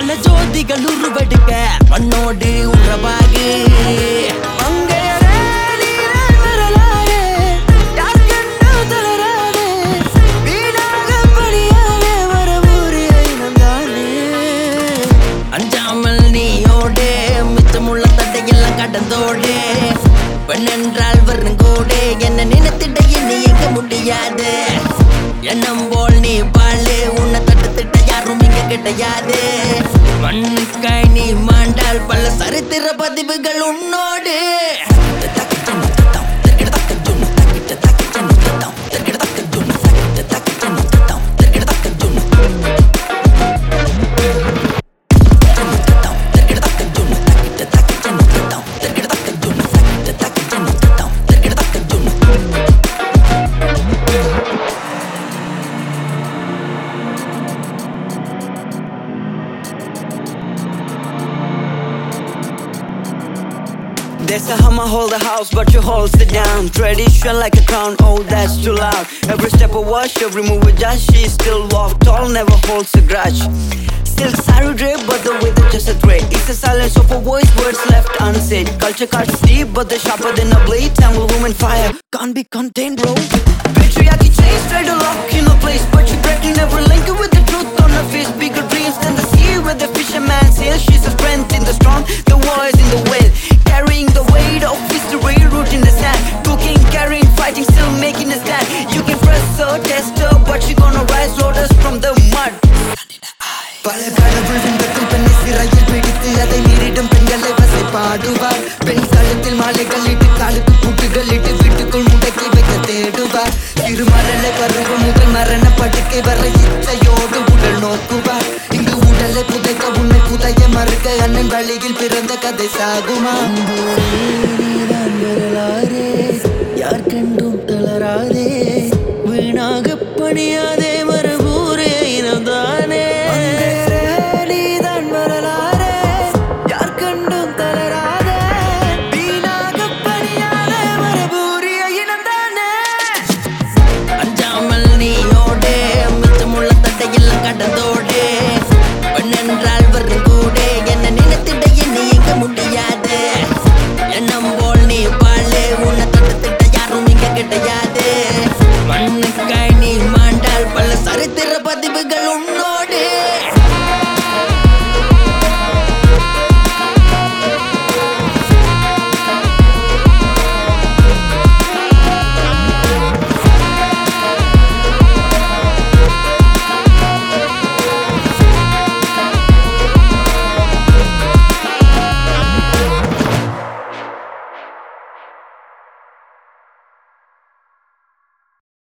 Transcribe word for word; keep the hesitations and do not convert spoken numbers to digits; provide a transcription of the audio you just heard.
பல ஜோதிகள் உருவெடுக்க மண்ணோடு உறவாகு அஞ்சாமல் நீயோடு மிச்சமுள்ள தட்டையெல்லாம் கடந்தோடு பெண்ணென்றால் வருங்கோடு என்ன நினைத்திட்ட இனி எங்க முடியாது எண்ணம் போல் நீ பாழு உன்னை தட்டு திட்ட யாரும் இங்க கிடையாது மண்ணுக்காய் நீ மாண்டால் பல சரித்திர பதிவுகள் உன்னோடு They say I'ma hold the house, but you hold it down. Tradition like a crown, oh that's too loud. Every step I watch, every move I judge. She still walk tall, never holds a grudge. Still sorry drip, but the weather just a threat. It's the silence of a voice, words left unsaid. Culture cuts deep, but they're sharper than a blade. Tangle woman fire, can't be contained, bro. Patriarchy chains, try to lock in a place, but she breaking every link with the truth on her face. Bigger dreams than the sea, where the fisherman sails. She's a strength in the strong, the voice in the well. Carrying the weight of history, root in the sand. Cooking, carrying, fighting, still making a stand. You can press her, test her, but she gonna rise, lotus from the mud. பல கடவுள் விண்கத்தில் பெண்ணை சிறையில் பிடித்து அதை மீறிடும் பெண்களை வசை பாடுவார் பெண் கழுத்தில் மாலைகள் இட்டு காலுக்கு பூட்டுகள் இட்டு வீட்டுக்குள் முடக்கி வைக்க தேடுவார் திருமரலை பருவம் முதல் மரண படுக்கை வர இச்சையோடு உடல் நோக்குவார் இங்கு உடலை புதைக்க உன்னை புதைய மறுக்க அண்ணன் வழியில் பிறந்த கதை சாகுமா யார் கண்டும் தளராதே